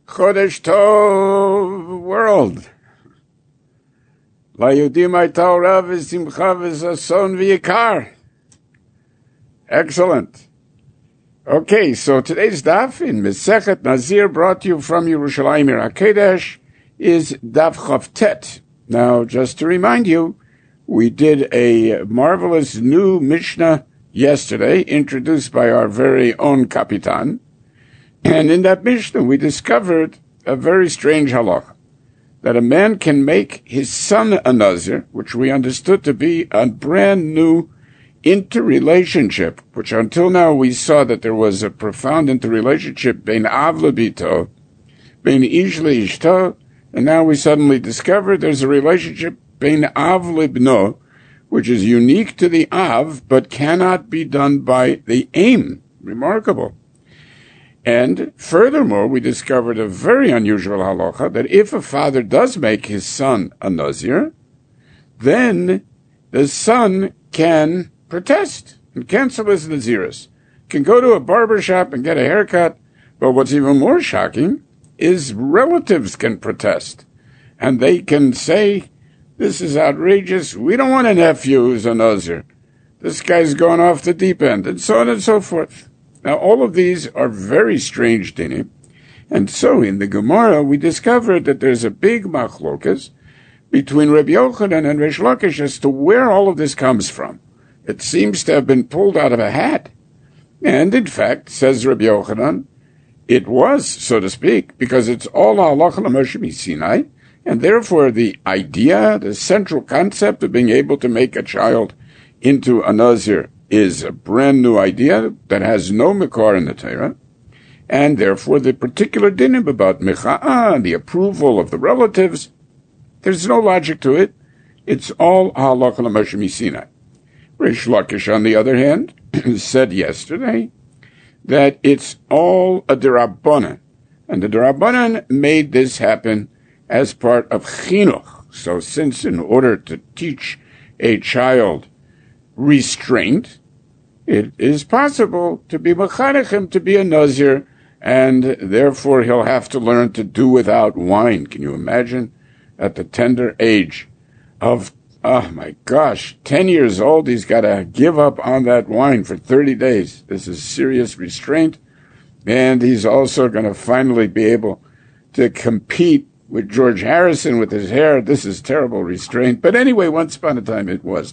Chodesh Tov world. Layudim Torah v'simcha v'sason v'yikar. Excellent. Okay, so today's daf in Mesechet Nazir, brought to you from Yerushalayim HaKodesh, is Daf Chav Tet. Now, just to remind you, we did a marvelous new Mishnah yesterday, introduced by our very own Kapitan. And in that Mishnah, we discovered a very strange halakha, that a man can make his son a Nazir, which we understood to be a brand new interrelationship, which until now we saw that there was a profound interrelationship between Av lebito, between Ish leishto, and now we suddenly discovered there's a relationship between Av libno, which is unique to the Av, but cannot be done by the Aim. Remarkable. And furthermore, we discovered a very unusual halacha, that if a father does make his son a Nazir, then the son can protest and cancel his Naziris, can go to a barber shop and get a haircut. But what's even more shocking is relatives can protest, and they can say, this is outrageous, we don't want a nephew who's a Nazir, this guy's going off the deep end, and so on and so forth. Now, all of these are very strange dinim, and so in the Gemara we discovered that there's a big machlokas between Rabbi Yochanan and Reish Lakish as to where all of this comes from. It seems to have been pulled out of a hat. And in fact, says Rabbi Yochanan, it was, so to speak, because it's all halacha l'Moshe Sinai, and therefore the idea, the central concept of being able to make a child into a Nazir is a brand new idea that has no mikor in the Torah, and therefore the particular dinim about mecha'ah, the approval of the relatives, there's no logic to it. It's all halacha l'Moshe Sinai. Reish Lakish, on the other hand, said yesterday that it's all a derabbanan, and the derabbanan made this happen as part of chinuch. So since in order to teach a child restraint, it is possible to be mechanech him to be a Nazir, and therefore he'll have to learn to do without wine. Can you imagine? At the tender age of, oh my gosh, 10 years old, he's got to give up on that wine for 30 days. This is serious restraint, and he's also going to finally be able to compete with George Harrison with his hair. This is terrible restraint. But anyway, once upon a time it was.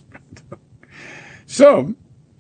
So,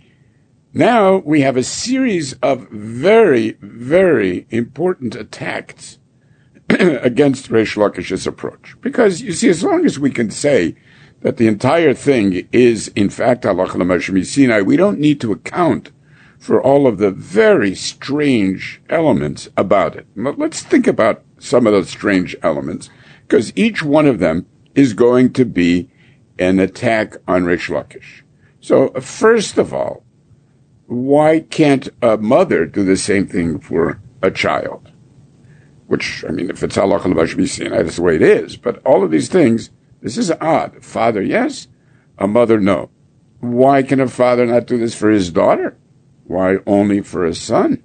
now we have a series of very, very important attacks against Reish Lakish's approach. Because, you see, as long as we can say that the entire thing is, in fact, halacha l'Moshe Sinai, we don't need to account for all of the very strange elements about it. But let's think about some of those strange elements, because each one of them is going to be an attack on Reish Lakish. So, first of all, why can't a mother do the same thing for a child? Which, I mean, if it's halacha l'Moshe Sinai, that's the way it is. But all of these things, this is odd. Father, yes. A mother, no. Why can a father not do this for his daughter? Why only for a son?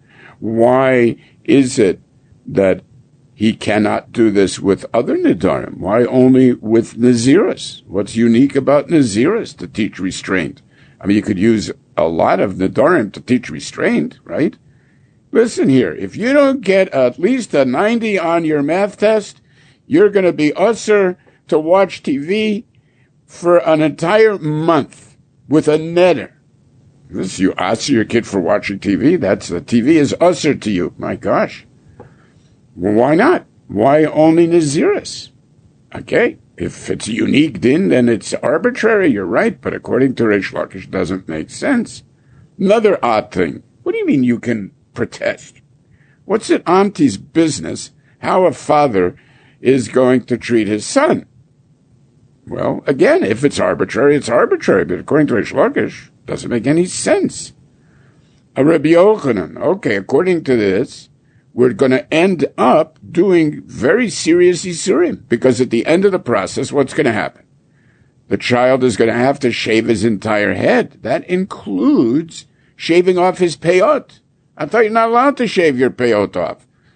Why is it that he cannot do this with other Nidarim? Why only with Naziris? What's unique about Naziris to teach restraint? I mean, you could use a lot of Nidarim to teach restraint, right? Listen here, if you don't get at least a 90 on your math test, you're going to be usher to watch TV for an entire month with a neder. This, you usher your kid for watching TV? That's, the TV is usher to you. My gosh. Well, why not? Why only Naziris? Okay, if it's a unique din, then it's arbitrary, you're right, but according to Reish Lakish, it doesn't make sense. Another odd thing. What do you mean you can protest? What's it Amti's business how a father is going to treat his son? Well, again, if it's arbitrary, it's arbitrary, but according to Reish Lakish, it doesn't make any sense. A Rabbi Yochanan, okay, according to this, we're going to end up doing very serious Isurim, because at the end of the process, what's going to happen? The child is going to have to shave his entire head. That includes shaving off his peyot. I thought you're not allowed to shave your peyot off.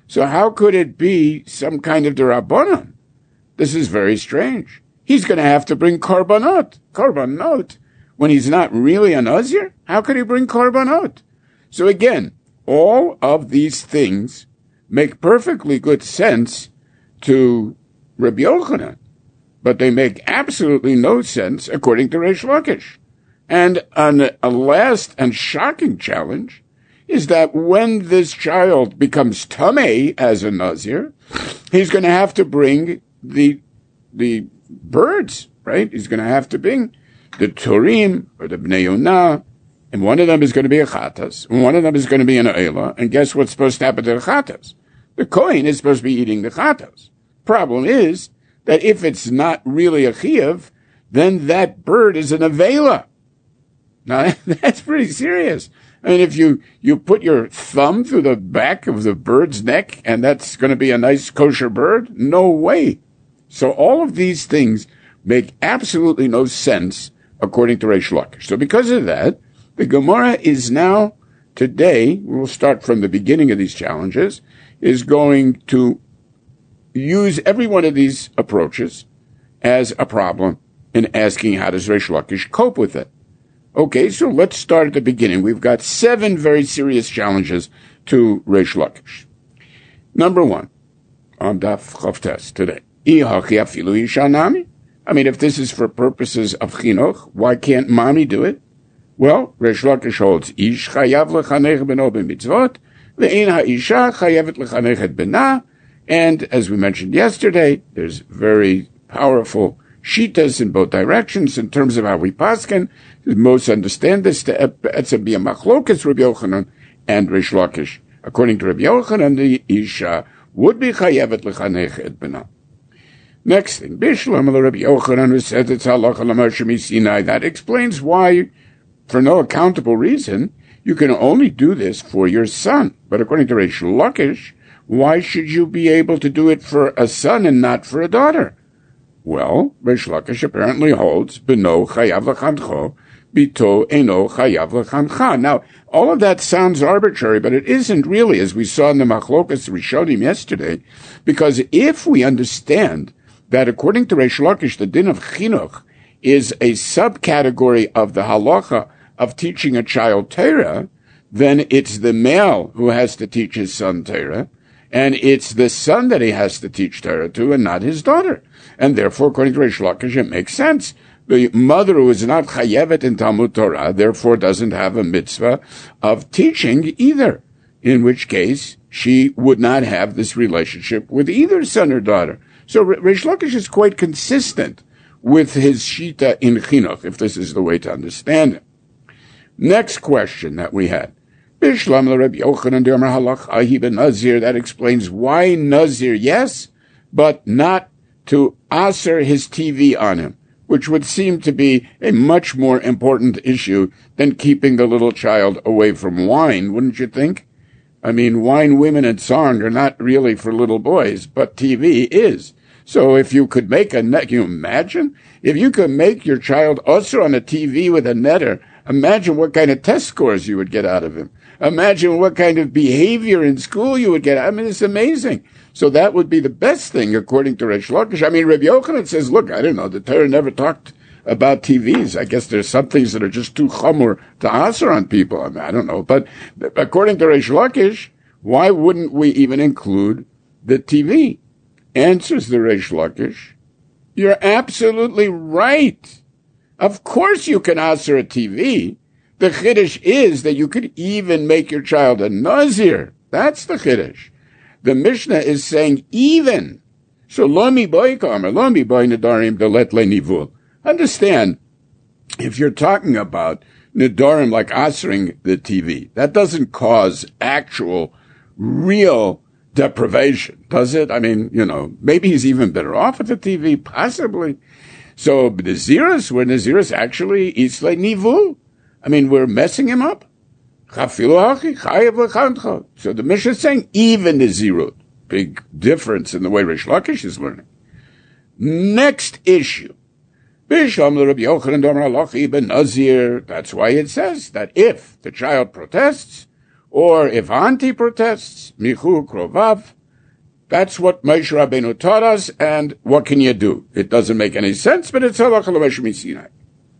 So how could it be some kind of derabanan? This is very strange. He's going to have to bring korbanot, when he's not really a nazir. How could he bring korbanot? So again, all of these things make perfectly good sense to Rabbi Yochanan, but they make absolutely no sense according to Reish Lakish. And a last and shocking challenge is that when this child becomes tamei as a nazir, he's going to have to bring the birds, right? He's going to have to bring the turim or the bnei yonah, and one of them is going to be a chatas, and one of them is going to be an oila. And guess what's supposed to happen to the chatas? The kohen is supposed to be eating the chatas. Problem is that if it's not really a chiyuv, then that bird is an avela. Now that's pretty serious. I mean, if you put your thumb through the back of the bird's neck and that's going to be a nice kosher bird, no way. So all of these things make absolutely no sense according to Reish Lakish. So because of that, the Gemara is now, today, we'll start from the beginning of these challenges, is going to use every one of these approaches as a problem in asking how does Reish Lakish cope with it. Okay, so let's start at the beginning. We've got 7 very serious challenges to Reish Lakish. Number 1, on Daf Chavtes today. I mean, if this is for purposes of chinuch, why can't mommy do it? Well, Reish Lakish holds, Ish chayav lechanech beno b'mitzvot, ve'ein ha'isha chayavet lechanech et bena. And as we mentioned yesterday, there's very powerful shitas in both directions in terms of how we paskin. Most understand this to be a machlokas Rabbi Yochanan and Reish Lakish. According to Rabbi Yochanan, the isha would be chayavet lechanech et bena. Next thing, Bishlam Rabbi Yochanan, who said it's halacha l'Moshe miSinai. That explains why, for no accountable reason, you can only do this for your son. But according to Reish Lakish, why should you be able to do it for a son and not for a daughter? Well, Reish Lakish apparently holds, Beno chayav l'chancho, Bito eno chayav l'chancha. Now, all of that sounds arbitrary, but it isn't really, as we saw in the Machlokas Rishonim yesterday, because if we understand that according to Reish Lakish, the din of chinuch is a subcategory of the halacha of teaching a child Torah, then it's the male who has to teach his son Torah, and it's the son that he has to teach Torah to, and not his daughter. And therefore, according to Reish Lakish, it makes sense. The mother who is not chayevet in Talmud Torah, therefore doesn't have a mitzvah of teaching either, in which case she would not have this relationship with either son or daughter. So Reish Lakish is quite consistent with his shita in chinuch, if this is the way to understand it. Next question that we had. Bishlam Rabbi Yochanan Dermer Halach ben Nazir. That explains why Nazir, yes, but not to aser his TV on him, which would seem to be a much more important issue than keeping the little child away from wine, wouldn't you think? I mean, wine, women, and song are not really for little boys, but TV is. So if you could make can you imagine? If you could make your child usher on a TV with a netter, imagine what kind of test scores you would get out of him. Imagine what kind of behavior in school you would get. I mean, it's amazing. So that would be the best thing, according to Reish Lakish. I mean, Rabbi Yochanan says, look, I don't know, the Torah never talked about TVs. I guess there's some things that are just too chamur to answer on people. I mean, I don't know. But according to Reish Lakish, why wouldn't we even include the TV? Answers the Reish Lakish, you're absolutely right. Of course you can answer a TV. The chiddush is that you could even make your child a nazir. That's the chiddush. The Mishnah is saying even. So lo mi boy kamer, lo mi boy nedarim delet le nivul. Understand, if you're talking about nedarim like answering the TV, that doesn't cause actual, real deprivation, does it? I mean, maybe he's even better off with the TV, possibly. So Naziris, where Naziris actually eats like nivul. I mean, we're messing him up. So the Mishnah is saying even Nazirut. Big difference in the way Reish Lakish is learning. Next issue. That's why it says that if the child protests, or if auntie protests, michu krovav, That's what Moshe Rabbeinu taught us, and what can you do? It doesn't make any sense, but it's halacha l'Moshe Sinai.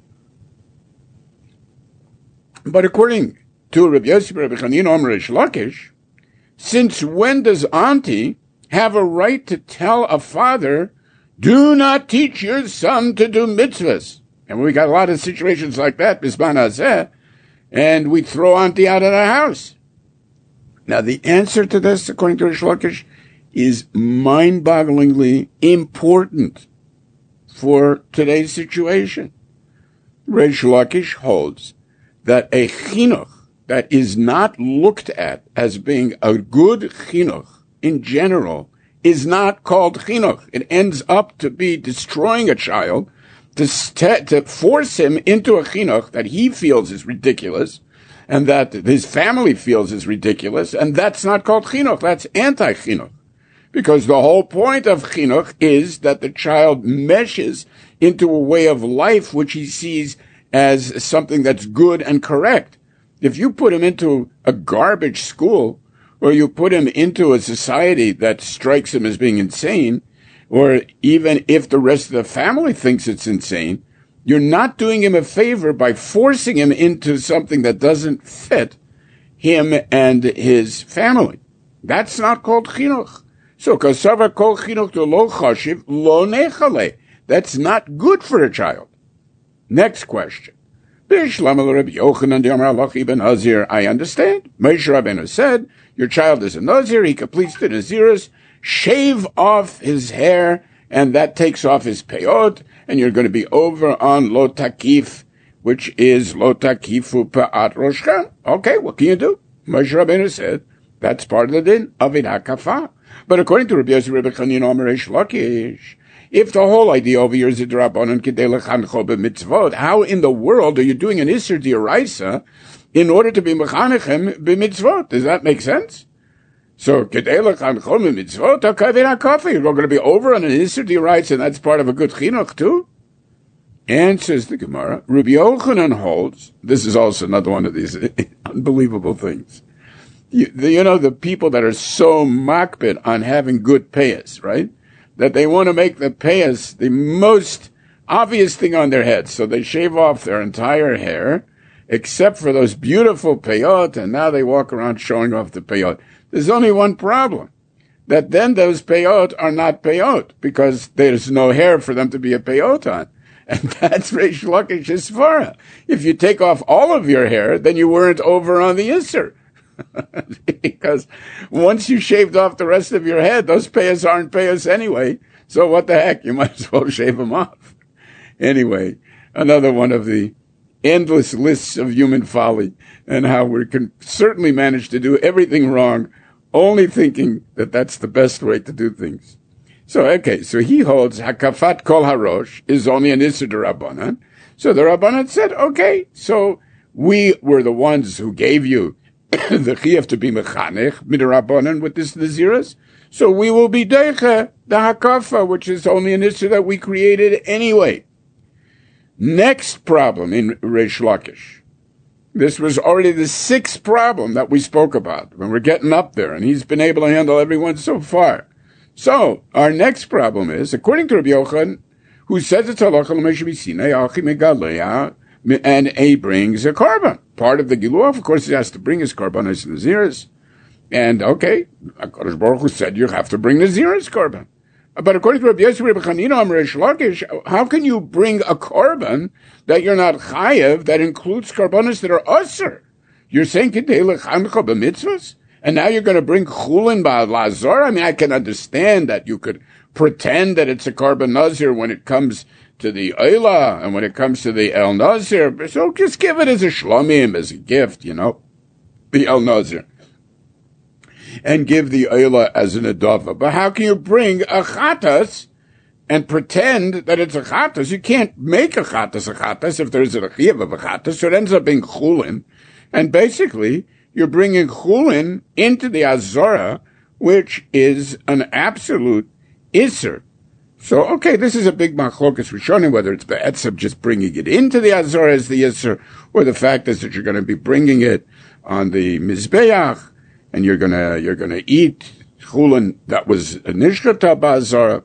But according to Rabbi Yossi Rabbi Chanina Omer Reish Lakish, since when does auntie have a right to tell a father, do not teach your son to do mitzvahs? And we got a lot of situations like that, Bisman Hazeh, and we throw auntie out of the house. Now, the answer to this, according to Reish Lakish, is mind-bogglingly important for today's situation. Reish Lakish holds that a chinuch that is not looked at as being a good chinuch in general is not called chinuch. It ends up to be destroying a child to force him into a chinuch that he feels is ridiculous and that his family feels is ridiculous, and that's not called chinuch. That's anti-chinuch. Because the whole point of chinuch is that the child meshes into a way of life which he sees as something that's good and correct. If you put him into a garbage school, or you put him into a society that strikes him as being insane, or even if the rest of the family thinks it's insane, you're not doing him a favor by forcing him into something that doesn't fit him and his family. That's not called chinuch. So, kasava kol chinuch to lo chashiv lo nechale. That's not good for a child. Next question. I understand. Moshe Rabbeinu said, your child is a Nazir, he completes the Nazirus, shave off his hair, and that takes off his peyot, and you're going to be over on lo takif, which is lo takifu pa'at roshcha. Okay, what can you do? Moshe Rabbeinu said, that's part of the din, avid hakafah. But according to Rabbi Yossi Rabbi Chanina Omer Reish Lakish, if the whole idea over here is a drabanan kedei lechancho b'mitzvot, how in the world are you doing an iser d'oraisa in order to be mechanechem b'mitzvot? Does that make sense? So kedei lechancho b'mitzvot, you're going to be over on an iser d'oraisa, and that's part of a good chinuch too? And says the Gemara, Rabbi Yochanan holds, this is also another one of these unbelievable things. You know, the people that are so makbid on having good payas, right? That they want to make the payas the most obvious thing on their head. So they shave off their entire hair, except for those beautiful payot, and now they walk around showing off the payot. There's only one problem, that then those payot are not payot, because there's no hair for them to be a payot on. And that's Reish Lakish's svara. If you take off all of your hair, then you weren't over on the Isser. Because once you shaved off the rest of your head, those payas aren't payas anyway. So what the heck? You might as well shave them off. Anyway, another one of the endless lists of human folly and how we can certainly manage to do everything wrong, only thinking that that's the best way to do things. So, okay, so he holds Hakafat Kol Harosh is only an Isser Rabbanan. So the Rabbanan said, okay, so we were the ones who gave you the chiyuv to be mechanech midrabanan with this naziras, so we will be deicha the hakafa, which is only an issue that we created anyway. Next problem in Reish Lakish. This was already the sixth problem that we spoke about when we're getting up there, and he's been able to handle everyone so far. So our next problem is, according to Rabbi Yochanan, who says it's halacha l'Moshe Sinai achi megaleya, and he brings a korban. Part of the Giluah, of course, he has to bring his korbanos and naziris. And okay, HaKadosh Baruch Hu said you have to bring naziris korban. But according to Rabbi Yossi Rabbi Chanina Omer Reish Lakish, how can you bring a korban that you're not chayev that includes korbanos that are usher? You're saying kedei lechancha b'mitzvahs, and now you're going to bring chulin ba'lazor? I mean, I can understand that you could pretend that it's a korban nazir when it comes to the Eila, and when it comes to the El Nazir, so just give it as a shlomim, as a gift, you know, the El Nazir. And give the Eila as an adava. But how can you bring a chatas and pretend that it's a chatas? You can't make a chatas if there's a chiyuv of a chatas, so it ends up being chulin. And basically, you're bringing chulin into the Azora, which is an absolute Isser. So, okay, this is a big machlokas rishonim, whether it's be'etzem just bringing it into the Azor as the Yisr, or the fact is that you're going to be bringing it on the Mizbeach, and you're going to eat chulin that was nishchata ba'azara.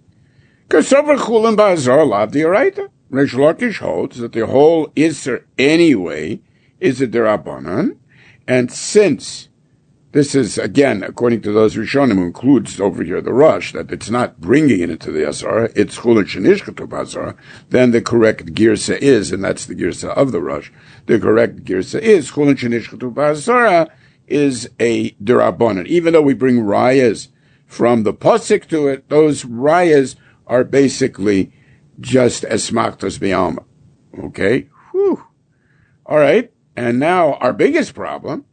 Kasover chulin ba'azara lav d'oraita. Reish Lakish holds that the whole Isser anyway is a derabanan, and since this is, again, according to those Rishonim, who includes over here the Rush, that it's not bringing it into the Asara, it's chulin shenishchatu b'Asara, then the correct girsa is, and that's the girsa of the Rush, the correct girsa is chulin shenishchatu b'Asara is a derabanan. Even though we bring rayas from the pasuk to it, those rayas are basically just esmachtos b'alma. Okay? Whew. All right. And now our biggest problem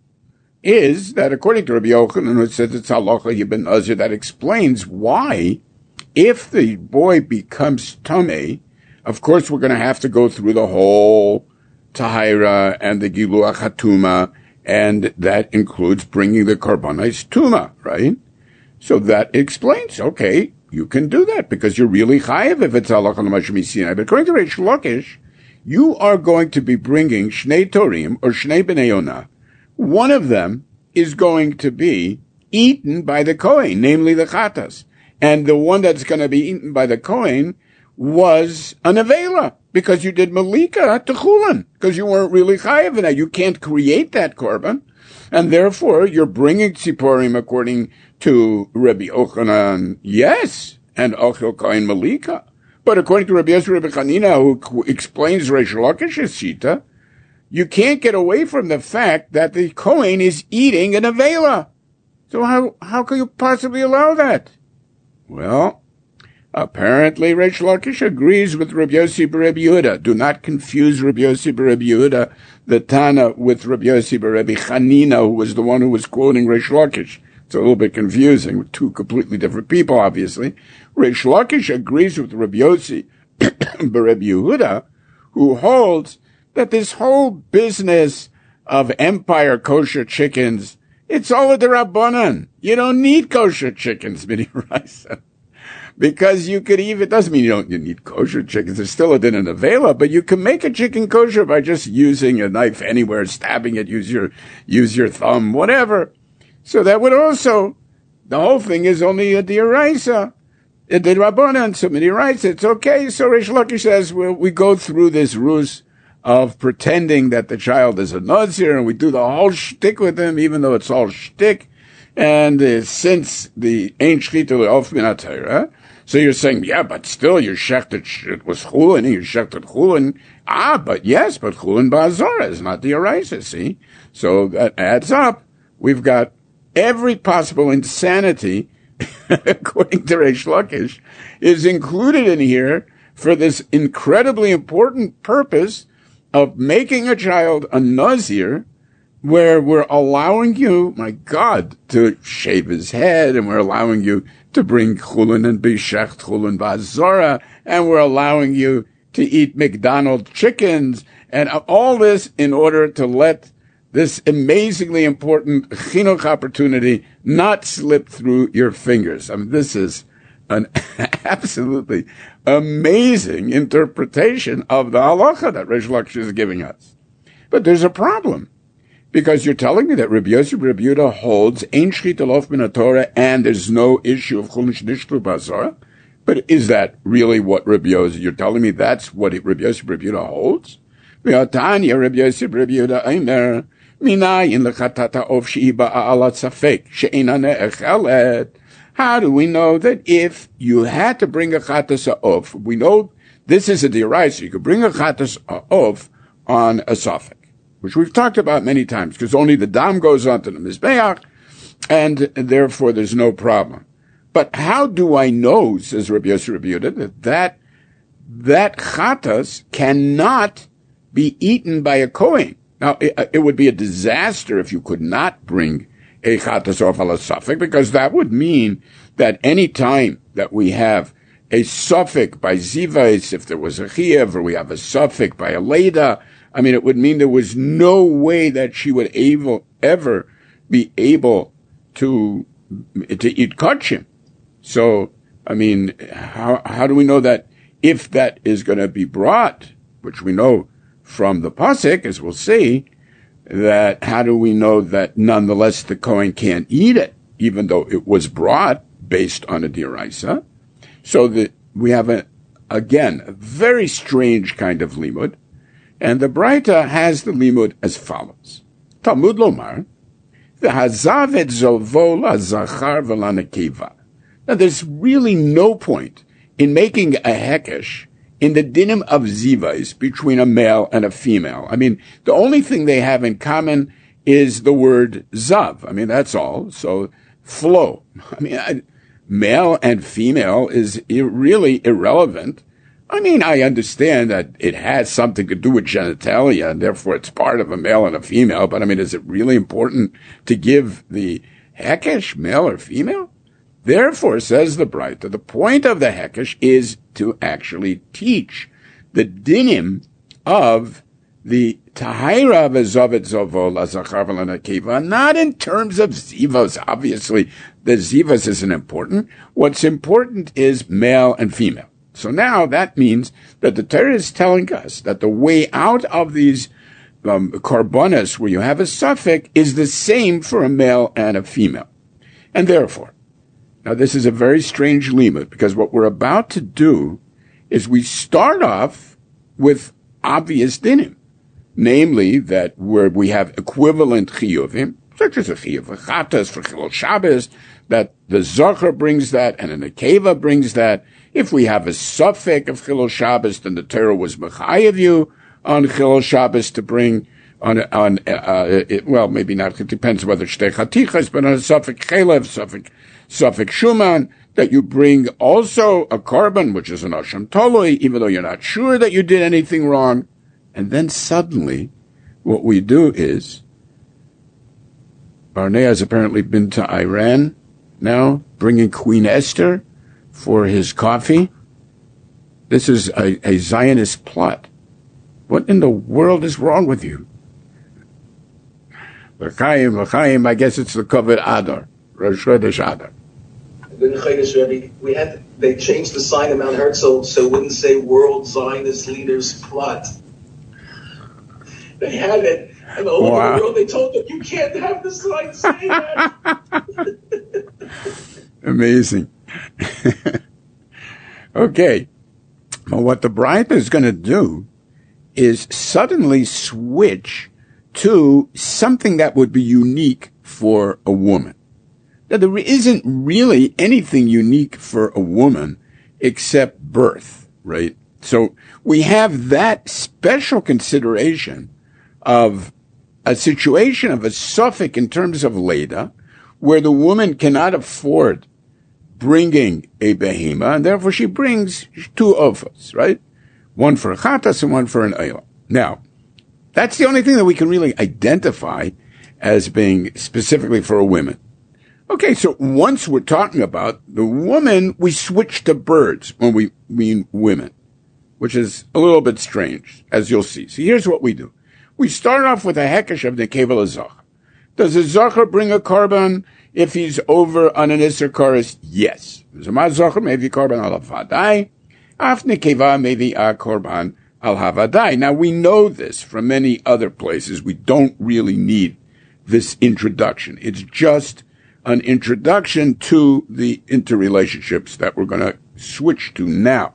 is that according to Rabbi Yochanan, who says it's halacha ibn Nazir, that explains why, if the boy becomes tamei, of course we're going to have to go through the whole tahira and the giluach hatuma, and that includes bringing the karbanis tuma, right? So that explains, okay, you can do that because you're really chayiv if it's halacha l'mashmi sinai. But according to Reish Lakish, you are going to be bringing shnei torim or shnei bnei yonah. One of them is going to be eaten by the Kohen, namely the chatas. And the one that's going to be eaten by the Kohen was an avela, because you did malika to chulin, because you weren't really chayiv in that. You can't create that korban, and therefore you're bringing tziporim according to Rabbi Yochanan, yes, and ochel Kohen malika. But according to Rabbi Yosef Rabbi Chanina, who explains Reish Lakish's shita, you can't get away from the fact that the Kohen is eating an avela. So how can you possibly allow that? Well, apparently Reish Lakish agrees with Rabbi Yossi bar Rabbi Yehuda. Do not confuse Rabbi Yossi bar Rabbi Yehuda, the Tana, with Rabbi Yossi bar Rabbi Chanina, who was the one who was quoting Reish Lakish. It's a little bit confusing with two completely different people, obviously. Reish Lakish agrees with Rabbi Yossi bar Rabbi Yehuda, who holds that this whole business of empire kosher chickens, it's all a derabanan. You don't need kosher chickens, Mini Raisa. Because you could even, it doesn't mean you need kosher chickens. There's still a din and avela, but you can make a chicken kosher by just using a knife anywhere, stabbing it, use your thumb, whatever. So that would also, the whole thing is only a deraisa. The derabanan, so Mini Raisa, it's okay. So Reish Lakish says, well, we go through this ruse of pretending that the child is a Nazir, and we do the whole shtick with him, even though it's all shtick. And since the ain't shchita of min HaTorah, so you're saying, yeah, but still you shechted, it was chulin, you shechted chulin. But chulin ba'azara is not the eraisa, see? So that adds up. We've got every possible insanity, according to Reish Lakish, is included in here for this incredibly important purpose of making a child a Nazir, where we're allowing you, my God, to shave his head, and we're allowing you to bring chulin and be shecht chulin ba'azara, and we're allowing you to eat McDonald's chickens, and all this in order to let this amazingly important chinuch opportunity not slip through your fingers. I mean, this is an absolutely amazing interpretation of the halacha that Reish Lakish is giving us. But there's a problem, because you're telling me that Rabbi Yossi Rabbi Yehuda holds ein shchita lof min HaTorah, and there's no issue of chulin shenishchatu b'Asara. But is that really what Rabbi Yossi? You're telling me that's what Rabbi Yossi Rabbi Yehuda holds? V'atanya Rabbi Yossi Rabbi Yehuda aimer minayin lechatata of she'iba alat safek she'ena ne'echelet. How do we know that if you had to bring a chatas ha'of, we know this is a deraisa, you could bring a chatas ha'of on a safek, which we've talked about many times, because only the dam goes onto the mizbeach, and therefore there's no problem. But how do I know, says Rabbi Yossi Rabbi Yehuda, that chatas cannot be eaten by a kohen? Now, it would be a disaster if you could not bring a chatas of ala safek, because that would mean that any time that we have a suffix by zivais, if there was a chiev, or we have a suffix by a leda, I mean, it would mean there was no way that she would ever be able to eat kachim. So, I mean, how do we know that if that is going to be brought, which we know from the pasuk, as we'll see, that how do we know that nonetheless the Kohen can't eat it? even though it was brought based on a diraisa. So that we have again, a very strange kind of limud. And the Braita has the limud as follows. Talmud lomar, v'hazav et zovo lazachar v'lanekeva. Now there's really no point in making a hekesh in the dinim of zivas between a male and a female. I mean, the only thing they have in common is the word zav. I mean, that's all. So flow. I mean, male and female is really irrelevant. I mean, I understand that it has something to do with genitalia, and therefore it's part of a male and a female, but I mean, is it really important to give the hekesh male or female? Therefore, says the Braita, the point of the hekesh is to actually teach the dinim of the tahira v'zovet zovo lazachar v'lanekeva, not in terms of zivos. Obviously, the zivos isn't important. What's important is male and female. So now that means that the Torah is telling us that the way out of these karbonas where you have a suffix is the same for a male and a female. And therefore, now this is a very strange limud, because what we're about to do is we start off with obvious dinim, namely that where we have equivalent chiyuvim, such as a chiyuv chatas for Chilul Shabbos, that the Zohar brings that and an Akeva brings that. If we have a suffix of Chilul Shabbos, then the Torah was mechayev you on Chilul Shabbos to bring well, maybe not. It depends whether shtei chatichas, but on a suffix chelev, suffix shuman, that you bring also a korban, which is an asham toloi, even though you're not sure that you did anything wrong. And then suddenly, what we do is, Barnea has apparently been to Iran now, bringing Queen Esther for his coffee. This is a Zionist plot. What in the world is wrong with you? L'chaim, I guess it's the Kavod Adar, Rosh Chodesh Adar. They changed the sign of Mount Herzl so it wouldn't say World Zionist Leaders Plot. They had it, and all over the world they told them, you can't have the sign say that. Amazing. Okay. Well, what the Braita is going to do is suddenly switch to something that would be unique for a woman. Now, there isn't really anything unique for a woman except birth, right? So we have that special consideration of a situation of a suffix in terms of Leda, where the woman cannot afford bringing a behema, and therefore she brings two ofas, right? One for a chatas and one for an ayla. Now, that's the only thing that we can really identify as being specifically for a woman. Okay, so once we're talking about the woman, we switch to birds when we mean women, which is a little bit strange, as you'll see. So here's what we do. We start off with a hekesh of nekeva l'zachar. Does a zachar bring a korban if he's over on an Isser Koros? Yes. Zama zachar maybe korban al havadai. Af nekeva maybe a korban al havadai. Now we know this from many other places. We don't really need this introduction. It's just an introduction to the interrelationships that we're going to switch to now.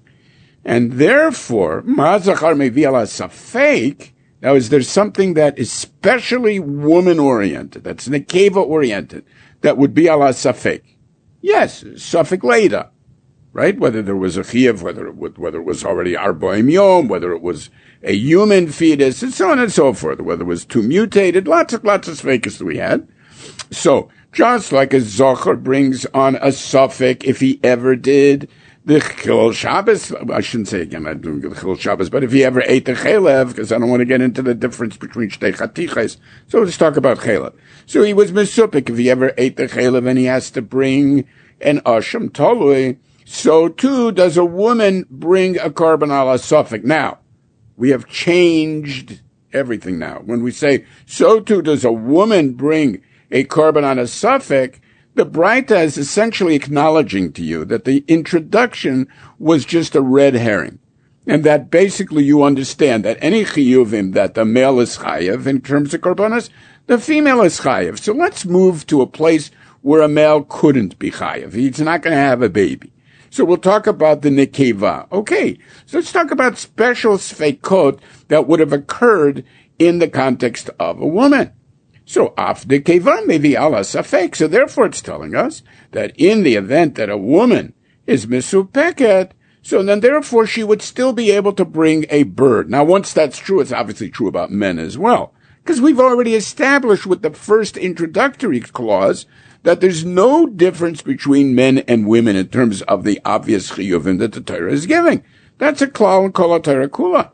And therefore, ma zachar maybe ala safek. Now, is there something that is specially woman-oriented, that's nekeva-oriented, that would be ala safek? Yes, safek leda, right? Whether there was a chiyuv, whether it was already arboim yom, whether it was a human fetus, and so on and so forth, whether it was too mutated, lots of safekas that we had. So, just like a zocher brings on a safek, if he ever did, the Chilul Shabbos, I shouldn't say again, I'm doing the Chilul Shabbos, but if he ever ate the chelev, because I don't want to get into the difference between shtei chatiches, so let's talk about chelev. So he was mesupik if he ever ate the chelev and he has to bring an asham tolui, so too does a woman bring a korban ala safek. Now, we have changed everything now. When we say, so too does a woman bring a korban ala safek, the Braita is essentially acknowledging to you that the introduction was just a red herring, and that basically you understand that any chiyuvim that the male is chayev in terms of korbanos, the female is chayev. So let's move to a place where a male couldn't be chayav. He's not going to have a baby. So we'll talk about the nekeva. Okay, so let's talk about special sfeikot that would have occurred in the context of a woman. So af nekeva mevi ala safek. So therefore it's telling us that in the event that a woman is misupeket, so then therefore she would still be able to bring a bird. Now once that's true, it's obviously true about men as well. Because we've already established with the first introductory clause that there's no difference between men and women in terms of the obvious chiyuvim that the Torah is giving. That's a klal and kol Torah kula.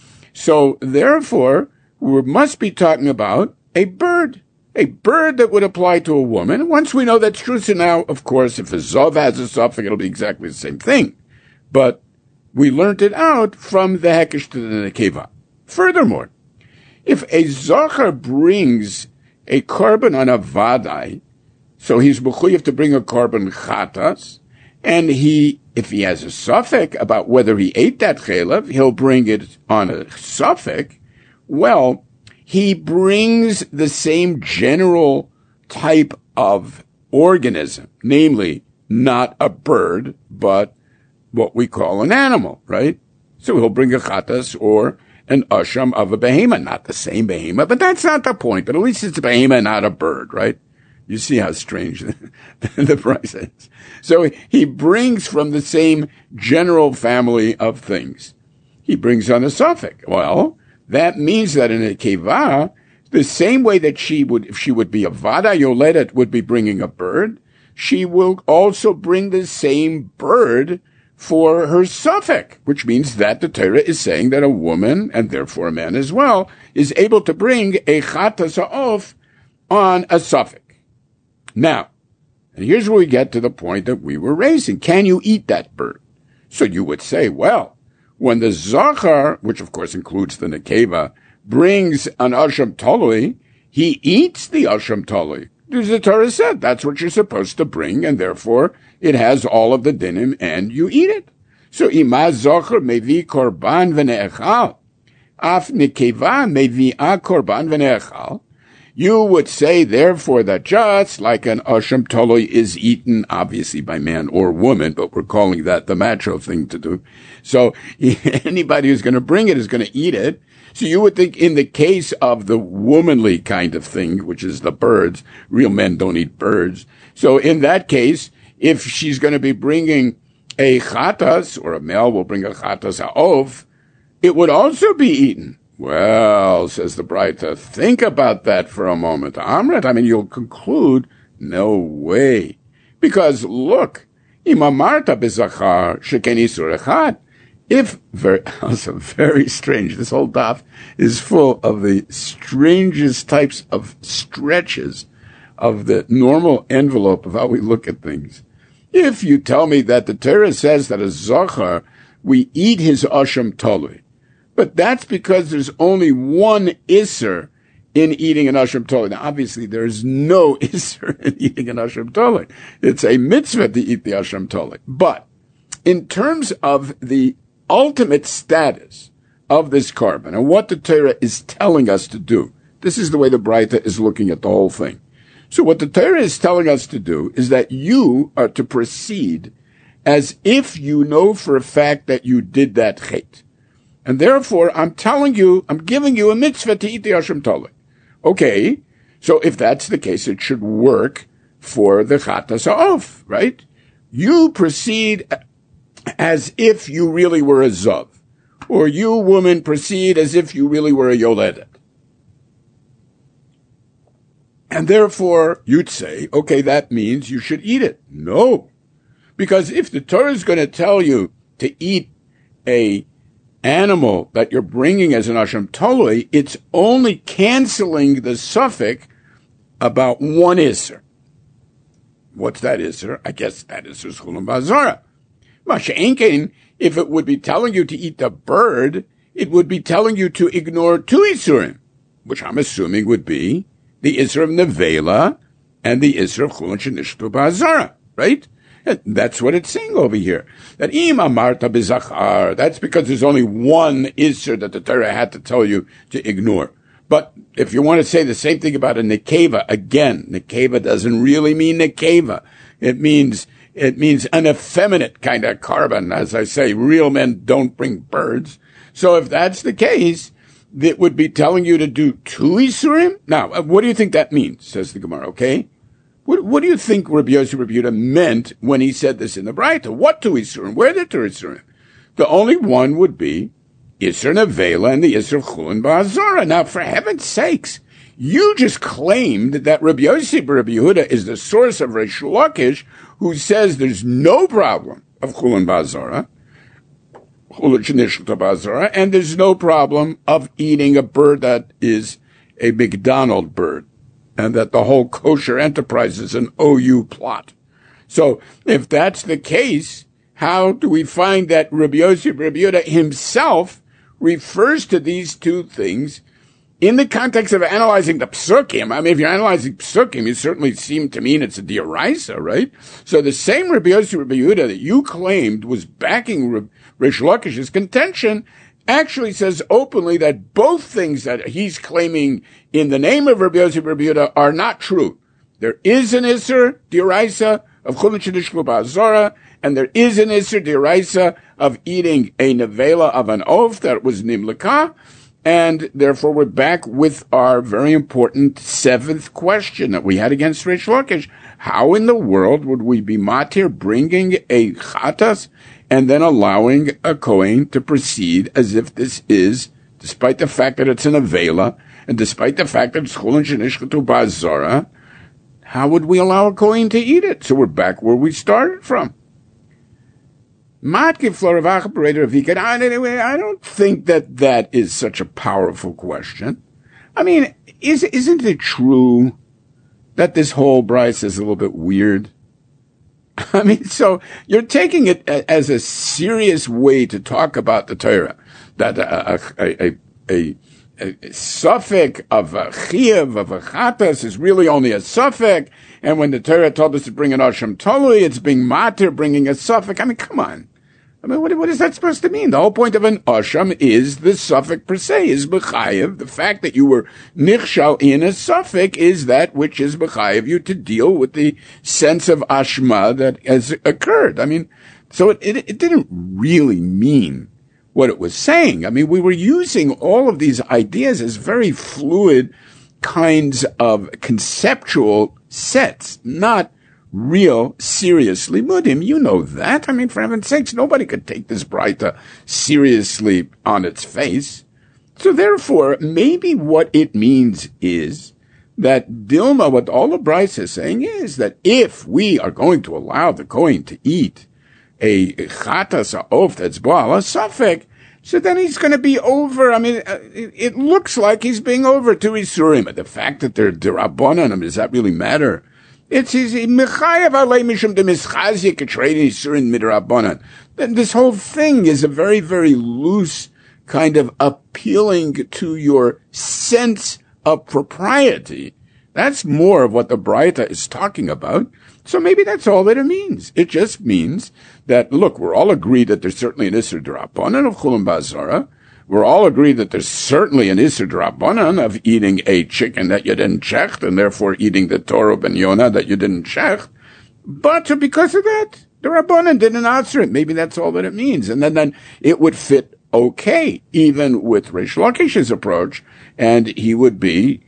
So therefore, we must be talking about a bird that would apply to a woman. Once we know that's true, so now, of course, if a zov has a suffix, it'll be exactly the same thing. But we learned it out from the hekesh to the nekeva. Furthermore, if a zocher brings a korban on a vadai, so he's mechuyev to bring a korban chatas, and if he has a suffix about whether he ate that chelev, he'll bring it on a suffix. Well, he brings the same general type of organism, namely not a bird, but what we call an animal, right? So he'll bring a chatas or an asham of a behemoth, not the same behemoth, but that's not the point. But at least it's a behemoth, not a bird, right? You see how strange the price is. So he brings from the same general family of things. He brings on a suffix. Well, that means that in a keva, the same way that if she would be a vada yoledet, would be bringing a bird, she will also bring the same bird for her suffix, which means that the Torah is saying that a woman, and therefore a man as well, is able to bring a chatas ha'of on a suffix. Now, and here's where we get to the point that we were raising. Can you eat that bird? So you would say, well, when the zachar, which of course includes the nekeva, brings an asham tolui, he eats the asham tolui. Because the Torah said that's what you're supposed to bring, and therefore it has all of the dinim, and you eat it. So ima zachar mevi korban v'ne'echal, af nekeva mevi'a korban v'ne'echal. You would say, therefore, that just like an asham toloi is eaten, obviously by man or woman, but we're calling that the macho thing to do. So anybody who's going to bring it is going to eat it. So you would think in the case of the womanly kind of thing, which is the birds, real men don't eat birds. So in that case, if she's going to be bringing a chatas, or a male will bring a chatas ha'ov, it would also be eaten. Well, says the Braita, think about that for a moment. Amrit, I mean, you'll conclude, no way. Because look, imamarta bezachar sheken isur echad. Also very strange. This whole daf is full of the strangest types of stretches of the normal envelope of how we look at things. If you tell me that the Torah says that a zachar, we eat his asham tolui, but that's because there's only one isser in eating an asham tolui. Now, obviously, there's no isser in eating an asham tolui. It's a mitzvah to eat the asham tolui. But in terms of the ultimate status of this korban and what the Torah is telling us to do, this is the way the Braita is looking at the whole thing. So what the Torah is telling us to do is that you are to proceed as if you know for a fact that you did that chet. And therefore, I'm giving you a mitzvah to eat the asham tolui. Okay, so if that's the case, it should work for the chatas ha'of, right? You proceed as if you really were a zav. Or you, woman, proceed as if you really were a yoledet. And therefore, you'd say, okay, that means you should eat it. No. Because if the Torah is going to tell you to eat a animal that you're bringing as an asham tolui, it's only canceling the suffix about one isser. What's that isser? I guess that isser is chulam b'azara. Masha'enkein, if it would be telling you to eat the bird, it would be telling you to ignore two isurim, which I'm assuming would be the isser of nevela and the isser of chulam shenishtu b'azara, right? That's what it's saying over here. That im amarta b'zachar, that's because there's only one isser that the Torah had to tell you to ignore. But if you want to say the same thing about a nekeva, again, nekeva doesn't really mean nekeva. It means an effeminate kind of carbon. As I say, real men don't bring birds. So if that's the case, it would be telling you to do 2 Isurim? Now, what do you think that means, says the Gemara, okay? What do you think Rabbi Yossi Rabbi Yehuda meant when he said this in the Braita? What 2 Isurim? Where are the 2 Isurim? The only one would be Isser Nevela and the Isser of Chulin Ba'azora. Now, for heaven's sakes, you just claimed that Rabbi Yossi Rabbi Yehuda is the source of Reish Lakish, who says there's no problem of Chulin Ba'azora, and there's no problem of eating a bird that is a McDonald bird, and that the whole kosher enterprise is an OU plot. So if that's the case, how do we find that Rabbi Yossi Rabbi Yehuda himself refers to these 2 things in the context of analyzing the psukim? I mean, if you're analyzing psukim, you certainly seem to mean it's a dioraisa, right? So the same Rabbi Yossi Rabbi Yehuda that you claimed was backing Reish Lakish's contention actually says openly that both things that he's claiming in the name of Rabbi Yossi Rabbi Yehuda are not true. There is an Isser dioraisa of Chulin Shenishklu Ba'azora, and there is an Isser dioraisa of eating a nevela of an oaf that was nimlika, and therefore we're back with our very important 7th question that we had against Reish Lakish. How in the world would we be matir bringing a chatas and then allowing a kohen to proceed as if this is, despite the fact that it's an avela, and despite the fact that it's chulin shenishchatu ba'azara, how would we allow a kohen to eat it? So we're back where we started from. I don't think that is such a powerful question. I mean, isn't it true that this whole Bryce is a little bit weird? I mean, so you're taking it as a serious way to talk about the Torah, that a suffix of a chiyuv, of a chatas, is really only a suffix, and when the Torah told us to bring an asham tolui, it's being matir, bringing a suffix. I mean, come on. I mean, what is that supposed to mean? The whole point of an asham is the suffix per se, is b'chayev. The fact that you were nichshal in a suffix is that which is b'chayev you to deal with the sense of ashma that has occurred. I mean, so it didn't really mean what it was saying. I mean, we were using all of these ideas as very fluid kinds of conceptual sets, not real, serious limudim. You know that. I mean, for heaven's sakes, nobody could take this Braita seriously on its face. So therefore, maybe what it means is that Dilma, what all the Braita is saying is that if we are going to allow the Kohen to eat a chatas ha'of that's ba'al safek, so then he's going to be over. I mean, it looks like he's being over to Isurim. The fact that they're derabanan, does that really matter? It's his mechayev alei mishum de mischazia ketrein Isurim midrabanan. Then this whole thing is a very, very loose kind of appealing to your sense of propriety. That's more of what the Braita is talking about. So maybe that's all that it means. It just means that, look, we're all agreed that there's certainly an Isser D'Rabbanan of Chulin Ba'azara. We're all agreed that there's certainly an Isser D'Rabbanan of eating a chicken that you didn't check, and therefore eating the Torah ben Yonah that you didn't check. But because of that, the Rabbanan didn't answer it. Maybe that's all that it means. And then it would fit okay, even with Reish Lakish's approach, and he would be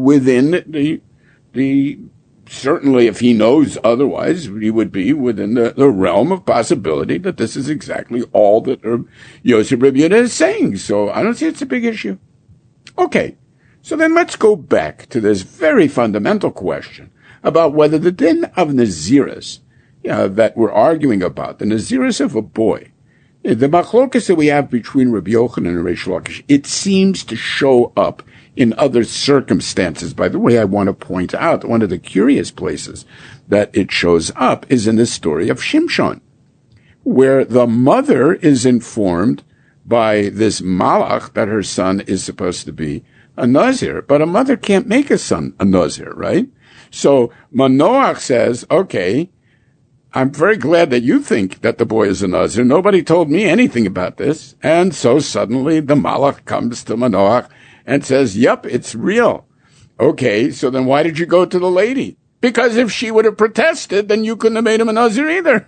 within the certainly, if he knows otherwise, he would be within the realm of possibility that this is exactly all that Yosef Rabbi Yehuda is saying. So I don't see it's a big issue. Okay, so then let's go back to this very fundamental question about whether the din of Naziris that we're arguing about, the Naziris of a boy, the machlokas that we have between Rabbi Yochanan and Reish Lakish, it seems to show up in other circumstances. By the way, I want to point out one of the curious places that it shows up is in the story of Shimshon, where the mother is informed by this malach that her son is supposed to be a Nazir, but a mother can't make a son a Nazir, right? So Manoach says, okay, I'm very glad that you think that the boy is a Nazir. Nobody told me anything about this. And so suddenly the malach comes to Manoach and says, yep, it's real. Okay, so then why did you go to the lady? Because if she would have protested, then you couldn't have made him a Nazir either.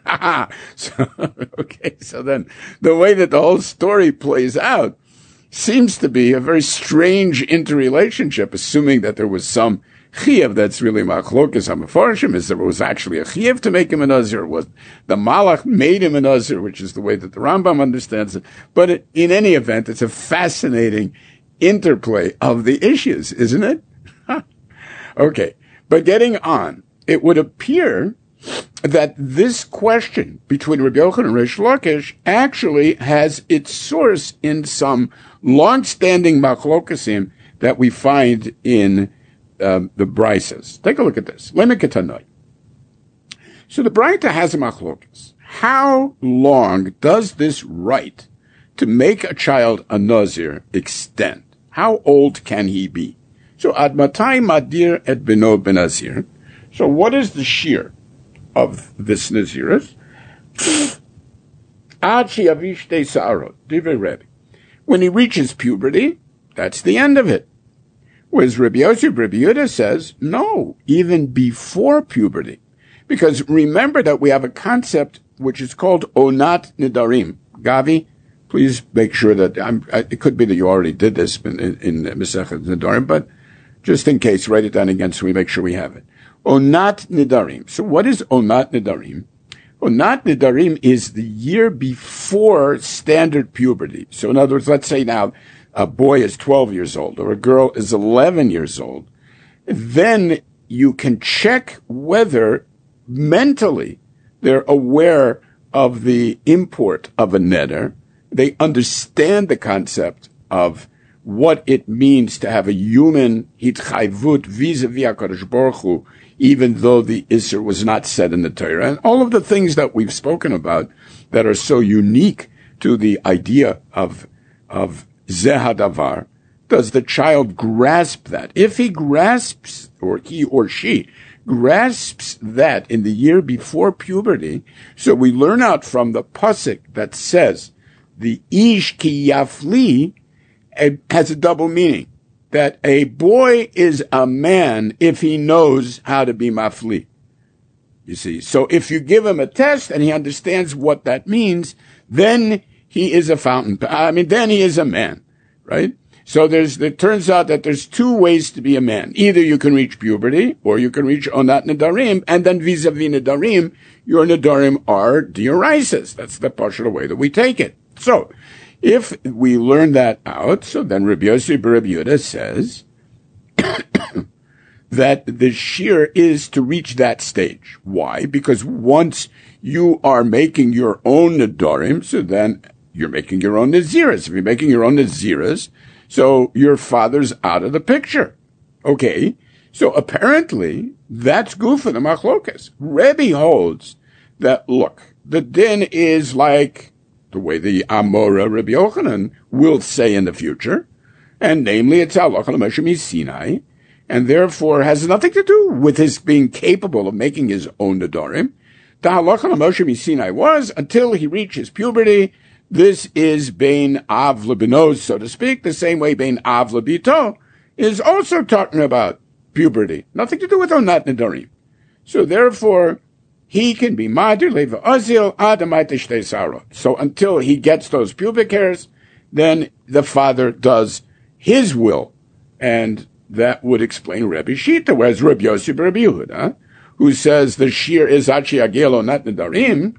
So then the way that the whole story plays out seems to be a very strange interrelationship, assuming that there was some chiyuv that's really machlokas hamafarshim, is there was actually a chiyuv to make him a Nazir, was the malach made him a Nazir, which is the way that the Rambam understands it. But in any event, it's a fascinating interplay of the issues, isn't it? Okay, but getting on, it would appear that this question between Rabbi Yochanan and Reish Lakish actually has its source in some long-standing machlokasim that we find in the Brises. Take a look at this. Lemiketanoi. So the Braita has a machlokas. How long does this right to make a child a Nazir extend? How old can he be? So ad matai madir et beno benazir. So what is the shear of this Nazirus? Ad sheyavish te sa'arot, divrei Rebbe. When he reaches puberty, that's the end of it. Whereas Rabbi Yosef Rabbi Yehuda says, no, even before puberty. Because remember that we have a concept which is called onat nidarim. Gavi, please make sure that, it could be that you already did this in Masechet Nidarim, but just in case, write it down again so we make sure we have it. Onat nidarim. So what is onat nidarim? Onat nidarim is the year before standard puberty. So in other words, let's say now a boy is 12 years old or a girl is 11 years old. Then you can check whether mentally they're aware of the import of a neder. They understand the concept of what it means to have a human hitchayvut vis-a-vis HaKadosh Baruch Hu, even though the Isser was not said in the Torah. And all of the things that we've spoken about that are so unique to the idea of Zehadavar. Does the child grasp that? If he grasps, or he or she grasps that in the year before puberty, so we learn out from the pasuk that says, the ish ki yafli, has a double meaning. That a boy is a man if he knows how to be mafli. You see, so if you give him a test and he understands what that means, then he is a fountain. Then he is a man, right? So it turns out that there's two ways to be a man. Either you can reach puberty, or you can reach onat nedarim, and then vis-a-vis nedarim, your nedarim are diorisis. That's the partial way that we take it. So, if we learn that out, so then Rabbi Yosef Rabbi Yehuda says that the shear is to reach that stage. Why? Because once you are making your own nedarim, so then you're making your own naziras. If you're making your own naziras, so your father's out of the picture. Okay? So apparently, that's good for the machlokas. Rebbe holds that, look, the din is like the way the Amora Rabbi Yochanan will say in the future, and namely it's halacha l'Moshe Sinai, and therefore has nothing to do with his being capable of making his own nedarim. The halacha l'Moshe Sinai was, until he reaches puberty, this is bein av lebino, so to speak, the same way bein av lebito is also talking about puberty. Nothing to do with onat nedarim. So therefore, he can be madir leva azil adamite shtei sarot. So until he gets those pubic hairs, then the father does his will, and that would explain Rebbe Shita. Whereas Rabbi Yosef Rabbi Yehuda, who says the shear is achi agel onat nedarim,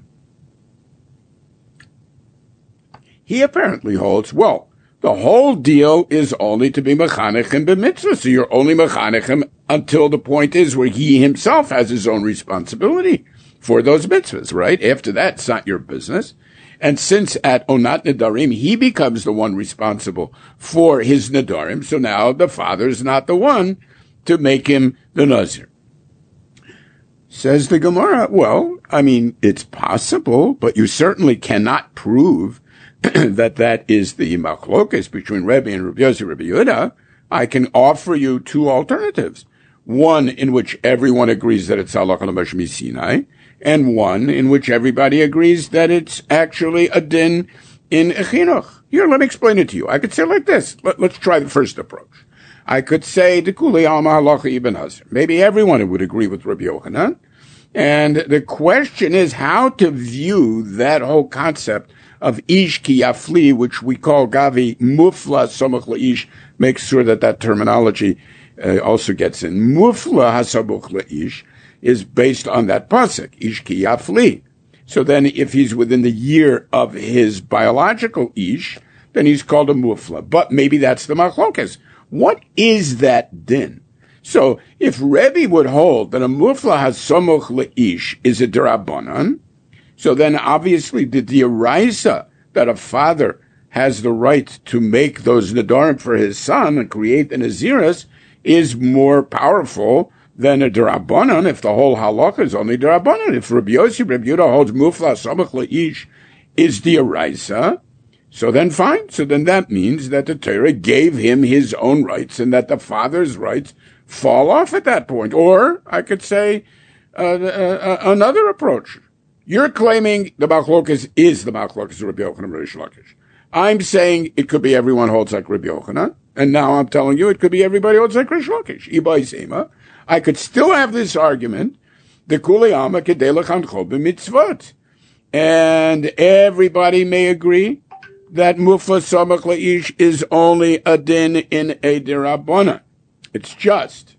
he apparently holds, well, the whole deal is only to be mechanechim b'mitzvah. So you're only mechanechim until the point is where he himself has his own responsibility for those mitzvahs, right? After that, it's not your business. And since at onat nedarim, he becomes the one responsible for his nedarim, so now the father's not the one to make him the nazir. Says the Gemara, well, it's possible, but you certainly cannot prove that is the machlokas between Rebbe and Rabbi Yosef Rabbi Yehuda. I can offer you two alternatives. One in which everyone agrees that it's halacha l'Moshe Sinai, and one in which everybody agrees that it's actually a din in chinuch. Here, let me explain it to you. I could say like this. Let's try the first approach. I could say, Dekuli alma halacha ibn Hazar. Maybe everyone would agree with Rabbi Yochanan. And the question is how to view that whole concept of ish ki yafli, which we call gavi mufla somuch leish, make sure that terminology also gets in. Mufla hasabuch leish is based on that pasuk, ish ki yafli. So then if he's within the year of his biological ish, then he's called a mufla. But maybe that's the machlokas. What is that din? So if Rebbe would hold that a mufla hasamuch leish is a derabanan, so then obviously the dioraisa that a father has the right to make those nedarim for his son and create the naziras is more powerful than a derabanan if the whole halacha is only derabanan. If Rabbi Yossi, Rabbi Yehuda holds mufla hasamuch leish is dioraisa, so then fine. So then that means that the Torah gave him his own rights and that the father's rights fall off at that point. Or I could say another approach. You're claiming the machlokas is the machlokas of Rabbi Yochanan and Rish Lakish. I'm saying it could be everyone holds like Rabbi Yochanan, and now I'm telling you it could be everybody holds like Rish Lakish. Ibai Sema. I could still have this argument, the Kuli Alma Kedei L'Chancho B'Mitzvot. And everybody may agree that Mufla Samach La'ish is only a din in a derabana. It's just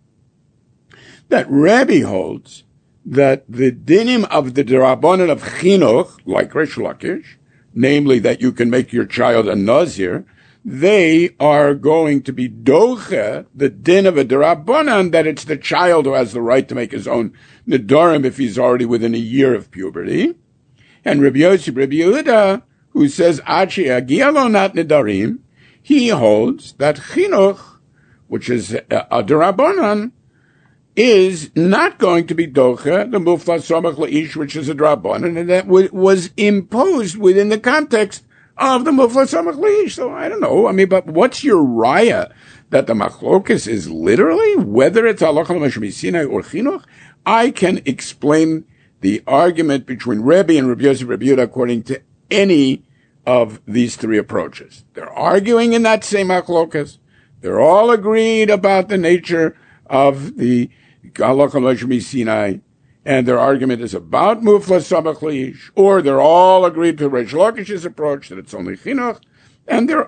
that Rebbe holds that the dinim of the derabanan of chinuch, like Rish Lakish, namely that you can make your child a nazir, they are going to be doche, the din of a derabanan, that it's the child who has the right to make his own nedarim if he's already within a year of puberty. And Rabbi Yossi, Rabbi Yehuda, who says achi agialo not nedarim, he holds that chinuch, which is a derabanan, is not going to be docha, the mufla samach leish, which is a drabanan, and that was imposed within the context of the mufla samach leish. So I don't know. I mean, but what's your raya that the machlokas is literally whether it's halacha l'mashmi sinai or chinuch? I can explain the argument between Rebbe and Rabbi Yossi, Rabbi Yehuda according to any of these three approaches. They're arguing in that same machlokas. They're all agreed about the nature of the halacha l'mashmi Sinai, and their argument is about mufla samach leish, or they're all agreed to Rish Lakish's approach that it's only chinuch, and they're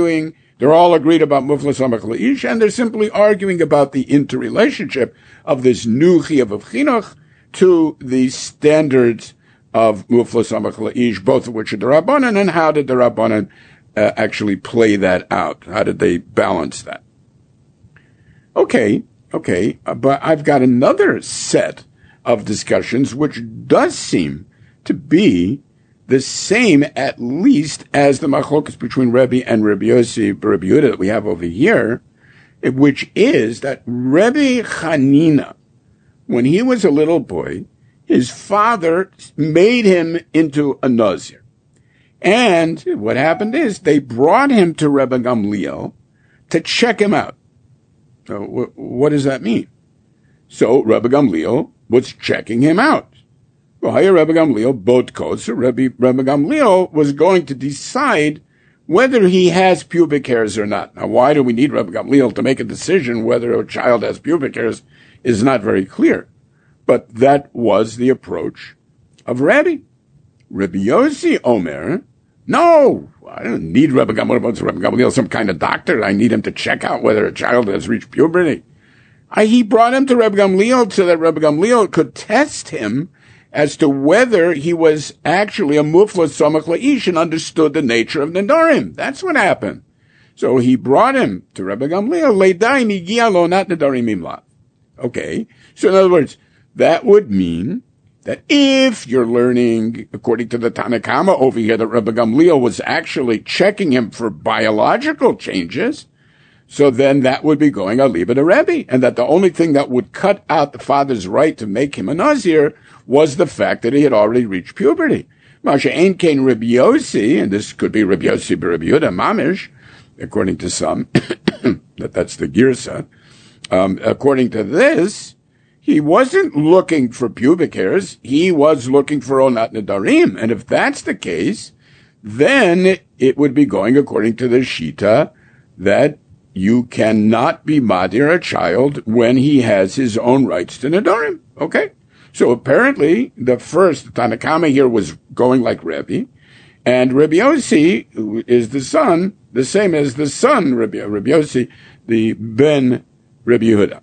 all agreed about mufla samach leish, and they're simply arguing about the interrelationship of this new chiyuv of chinuch to the standards of mufla samach leish, both of which are derabanan, and how did the Rabbanan actually play that out? How did they balance that? Okay, but I've got another set of discussions which does seem to be the same, at least, as the machlokas between Rebbe and Rabbi Yossi, Rabbi Yehuda that we have over here, which is that Rebbe Chanina, when he was a little boy, his father made him into a nazir. And what happened is they brought him to Rebbe Gamliel to check him out. So what does that mean? So Rebbe Gamliel was checking him out. Well, here Rebbe Gamliel botkos, so Rebbe Gamliel was going to decide whether he has pubic hairs or not. Now, why do we need Rebbe Gamliel to make a decision whether a child has pubic hairs is not very clear. But that was the approach of Rebbe. Rebbe Yossi Omer, no, I don't need Rebbe Gamliel, some kind of doctor. I need him to check out whether a child has reached puberty. He brought him to Rebbe Gamliel so that Rebbe Gamliel could test him as to whether he was actually a mufla samach leish and understood the nature of nedarim. That's what happened. So he brought him to Rebbe Gamliel, leidai migia lo not nedarim imla. Okay, so in other words, that would mean that if you're learning, according to the Tanakama over here, that Rebbe Gamliel was actually checking him for biological changes, so then that would be going aliba to Rebbe, and that the only thing that would cut out the father's right to make him a nazir was the fact that he had already reached puberty. Masha Ein Kain Rebbe Yossi, and this could be Rebbe Yossi Rebbe Yehuda Mamish, according to some, that's the Girsa. According to this, he wasn't looking for pubic hairs. He was looking for onat nedarim. And if that's the case, then it would be going according to the Shita that you cannot be matir a child when he has his own rights to Nedarim. Okay? So apparently the first Tanakama here was going like Rebbe, and Rabbi Yossi, who is the son, the same as the son, Rabbi Yossi, the ben Rabbi Yehuda.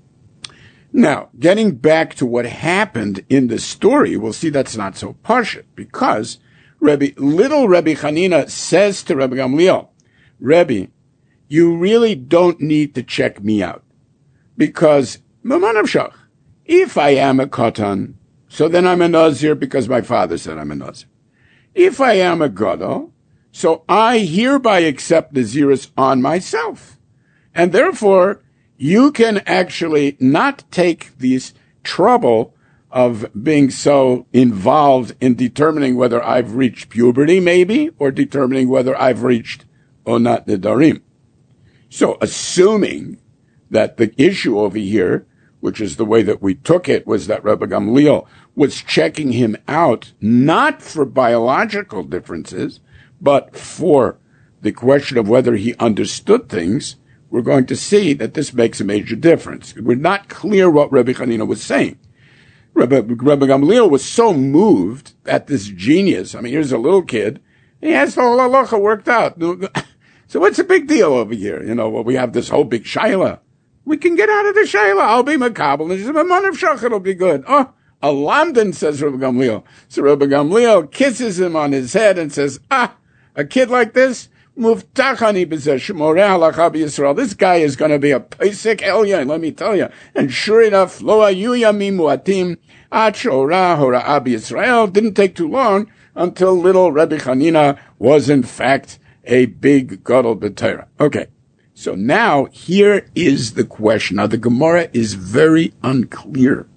Now, getting back to what happened in the story, we'll see that's not so partial, because little Rabbi Hanina says to Rabbi Gamliel, Rebbe, you really don't need to check me out, because Mamanavshach, if I am a katan, so then I'm a nazir because my father said I'm a nazir. If I am a gadol, so I hereby accept Nazirus on myself. And therefore, you can actually not take this trouble of being so involved in determining whether I've reached puberty, maybe, or determining whether I've reached Onat Nedarim. So, assuming that the issue over here, which is the way that we took it, was that Rabbi Gamliel was checking him out, not for biological differences, but for the question of whether he understood things, we're going to see that this makes a major difference. We're not clear what Rabbi Hanina was saying. Rabbi Gamliel was so moved at this genius. I mean, here's a little kid. He has the whole halacha worked out. So what's the big deal over here? We have this whole big shaila. We can get out of the shaila. I'll be makabel. And he says, Mamanavshach, it'll be good. Oh, a lamdan, says Rabbi Gamliel. So Rabbi Gamliel kisses him on his head and says, a kid like this, muftachani b'zeh shemoreh halacha b'Yisrael. This guy is going to be a pesek elyon, let me tell you. And sure enough, lo hayu yamim muatim ad she'orah hora'ah b'Yisrael. Didn't take too long until little Rabbi Hanina was in fact a big gadol b'Torah. Okay. So now here is the question. Now the Gemara is very unclear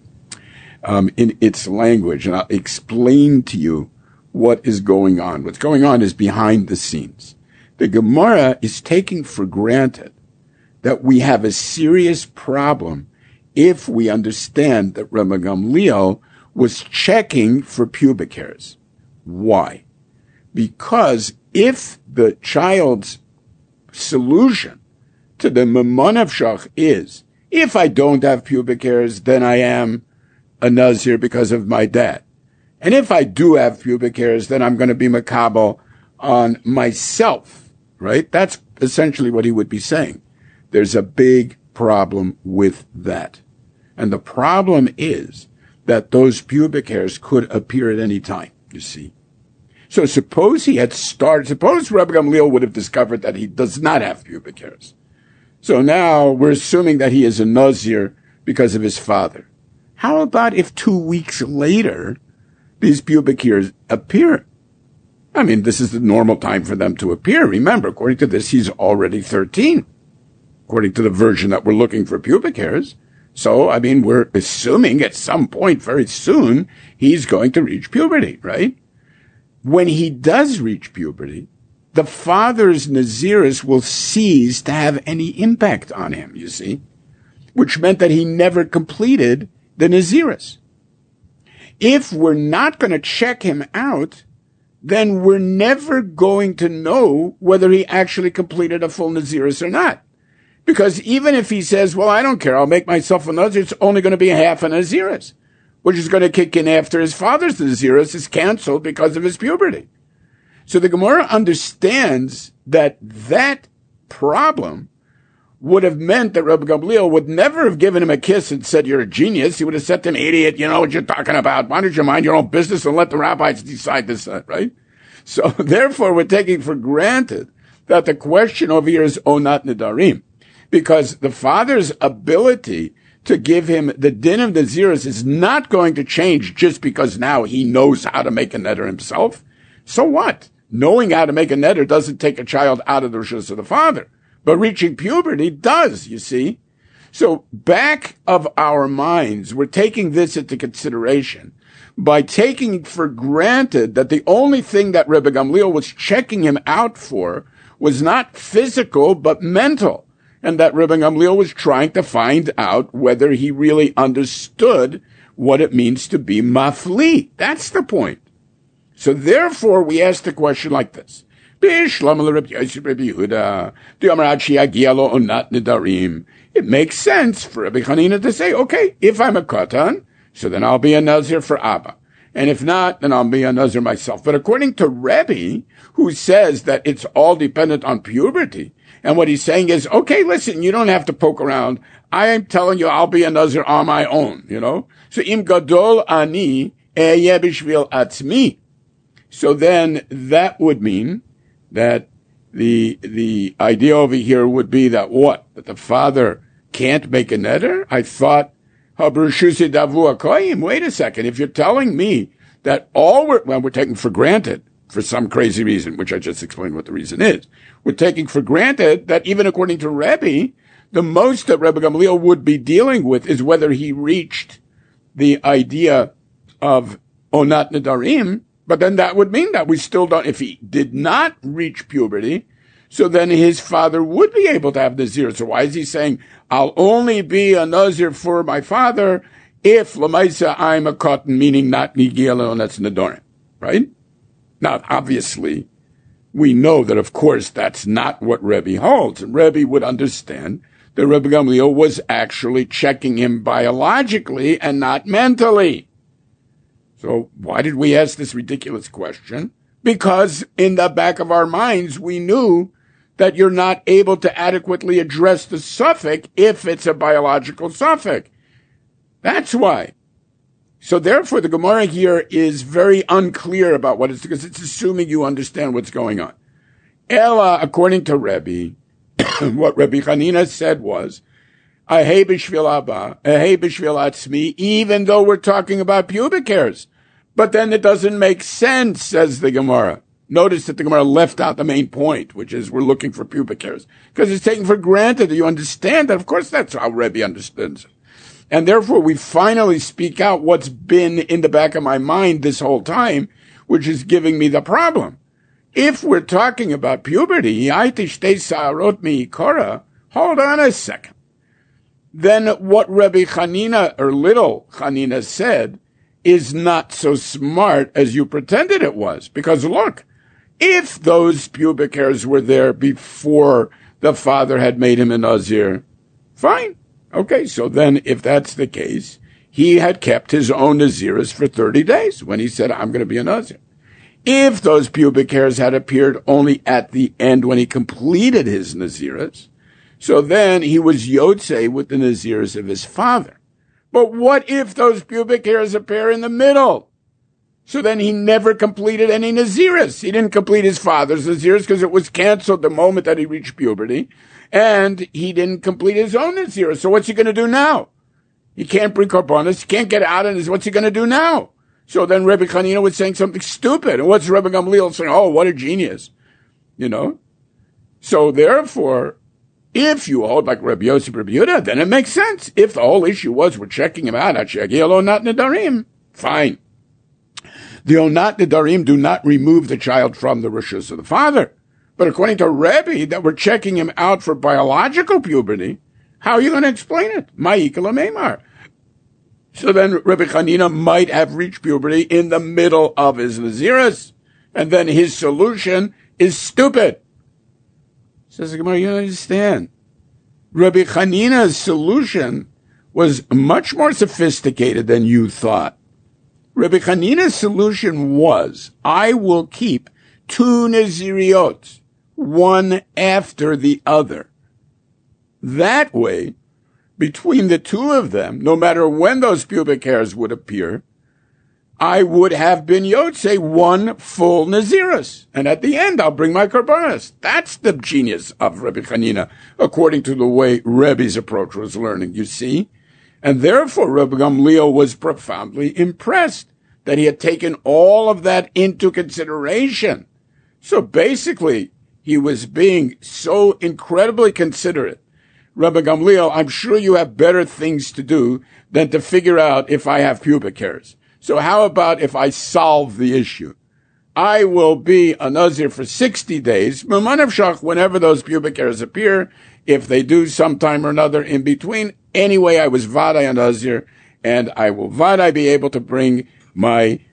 in its language, and I'll explain to you what is going on. What's going on is behind the scenes. The Gemara is taking for granted that we have a serious problem if we understand that Rabbi Gamliel was checking for pubic hairs. Why? Because if the child's solution to the Mamanavshach is, if I don't have pubic hairs, then I am a nazir because of my dad. And if I do have pubic hairs, then I'm going to be makabel on myself, right? That's essentially what he would be saying. There's a big problem with that. And the problem is that those pubic hairs could appear at any time, you see. So suppose Rabbi Gamliel would have discovered that he does not have pubic hairs. So now we're assuming that he is a nazir because of his father. How about if 2 weeks later, these pubic hairs appear? I mean, this is the normal time for them to appear. Remember, according to this, he's already 13, according to the version that we're looking for pubic hairs. So, I mean, we're assuming at some point very soon, he's going to reach puberty, right? When he does reach puberty, the father's Nazirus will cease to have any impact on him, you see, which meant that he never completed the Nazirus. If we're not going to check him out, then we're never going to know whether he actually completed a full Nazirus or not. Because even if he says, well, I don't care, I'll make myself a Nazir, it's only going to be half a Nazirus, which is going to kick in after his father's Nazirus is canceled because of his puberty. So the Gemara understands that problem would have meant that Rabbi Gamliel would never have given him a kiss and said, you're a genius. He would have said to him, idiot, you know what you're talking about. Why don't you mind your own business and let the rabbis decide this, right? So therefore, we're taking for granted that the question over here is Onat Nedarim, because the father's ability to give him the din of Nazirus is not going to change just because now he knows how to make a neder himself. So what? Knowing how to make a neder doesn't take a child out of the rishus of the father. But reaching puberty does, you see. So back of our minds, we're taking this into consideration by taking for granted that the only thing that Rebbe Gamliel was checking him out for was not physical, but mental. And that Rebbe Gamliel was trying to find out whether he really understood what it means to be mafli. That's the point. So therefore, we ask the question like this. It makes sense for Rabbi Chanina to say, okay, if I'm a katan, so then I'll be a nazir for Abba. And if not, then I'll be a nazir myself. But according to Rebbe, who says that it's all dependent on puberty, and what he's saying is, okay, listen, you don't have to poke around. I am telling you, I'll be a nazir on my own, So im gadol ani eyeh b'shvil atzmi. So then that would mean that the idea over here would be that what? That the father can't make a neder? I thought, wait a second. If you're telling me that we're taking for granted for some crazy reason, which I just explained what the reason is. We're taking for granted that even according to Rebbe, the most that Rebbe Gamliel would be dealing with is whether he reached the idea of Onat Nedarim, but then that would mean that we still don't, if he did not reach puberty, so then his father would be able to have Nazir. So why is he saying, I'll only be a Nazir for my father if Lamaisa I'm a cotton, meaning not Nigia Leonetz Nedarim, right? Now, obviously, we know that, of course, that's not what Rebbe holds. And Rebbe would understand that Rebbe Gamliel was actually checking him biologically and not mentally. So why did we ask this ridiculous question? Because in the back of our minds, we knew that you're not able to adequately address the suffix if it's a biological suffix. That's why. So therefore, the Gemara here is very unclear about what it's, because it's assuming you understand what's going on. Ella, according to Rebbe, what Rebbe Chanina said was, Ahei b'shvil Abba, Ahei b'shvil atzmi, even though we're talking about pubic hairs. But then it doesn't make sense, says the Gemara. Notice that the Gemara left out the main point, which is we're looking for pubic hairs. Because it's taken for granted that you understand that. Of course, that's how Rebbe understands it. And therefore, we finally speak out what's been in the back of my mind this whole time, which is giving me the problem. If we're talking about puberty, hold on a second. Then what Rebbe Chanina, or little Chanina, said is not so smart as you pretended it was. Because look, if those pubic hairs were there before the father had made him a Nazir, fine. Okay, so then if that's the case, he had kept his own Naziris for 30 days when he said, I'm going to be a Nazir. If those pubic hairs had appeared only at the end when he completed his Naziris, so then he was Yotze with the Naziris of his father. But what if those pubic hairs appear in the middle? So then he never completed any Naziris. He didn't complete his father's Naziris because it was canceled the moment that he reached puberty. And he didn't complete his own Naziris. So what's he going to do now? He can't bring Korbanos. He can't get out of this. What's he going to do now? So then Rebbe Chanina was saying something stupid. And what's Rebbe Gamliel saying? Oh, what a genius. So therefore, if you hold like Rebbe Yosef, Rebbe Yehuda, then it makes sense. If the whole issue was we're checking him out, Onat Nedarim, fine. The Onat Nedarim do not remove the child from the rishus of the father. But according to Rebbe, that we're checking him out for biological puberty, how are you going to explain it? Ma'ikala Meimar. So then Rebbe Chanina might have reached puberty in the middle of his Naziris, and then his solution is stupid. Says the Gemara, you don't understand. Rebbe Chanina's solution was much more sophisticated than you thought. Rebbe Chanina's solution was, I will keep 2 Naziriot, one after the other. That way, between the two of them, no matter when those pubic hairs would appear, I would have been Yotze one full Naziris. And at the end, I'll bring my Korbanos. That's the genius of Rebbe Chanina, according to the way Rebbe's approach was learning, you see? And therefore, Rebbe Gamliel was profoundly impressed that he had taken all of that into consideration. So basically, he was being so incredibly considerate. Rebbe Gamliel, I'm sure you have better things to do than to figure out if I have pubic hairs. So how about if I solve the issue? I will be a Nazir for 60 days, whenever those pubic hairs appear, if they do sometime or another in between. Anyway, I was Vadai a Nazir, and I will Vadai be able to bring my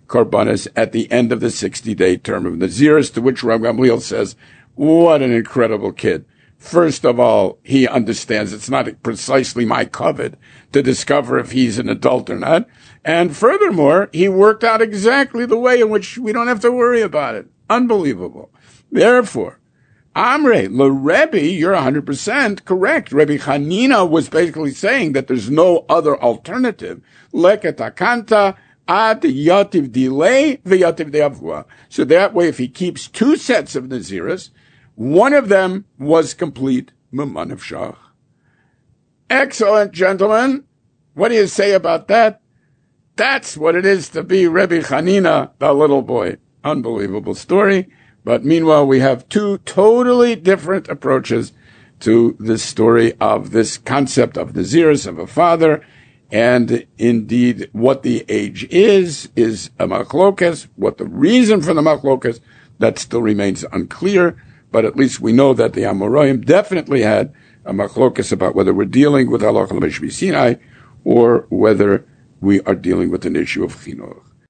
Karbanis at the end of the 60-day term of Nazirus, to which Rav Gamliel says, what an incredible kid. First of all, he understands it's not precisely my covet to discover if he's an adult or not. And furthermore, he worked out exactly the way in which we don't have to worry about it. Unbelievable. Therefore, Amre, Rebbe, you're 100% correct. Rebbe Chanina was basically saying that there's no other alternative. Leket akanta ad yativ delay v'yativ de'avua. So that way, if he keeps two sets of Naziris, one of them was complete Miman of Shach. Excellent, gentlemen. What do you say about that? That's what it is to be Rebbe Chanina, the little boy. Unbelievable story. But meanwhile, we have two totally different approaches to this story of this concept of Naziris, of a father. And indeed, what the age is a machlokas. What the reason for the machlokas, that still remains unclear. But at least we know that the Amoraim definitely had a machlokas about whether we're dealing with Halacha L'Meshvi Sinai or whether we are dealing with an issue of chinuch.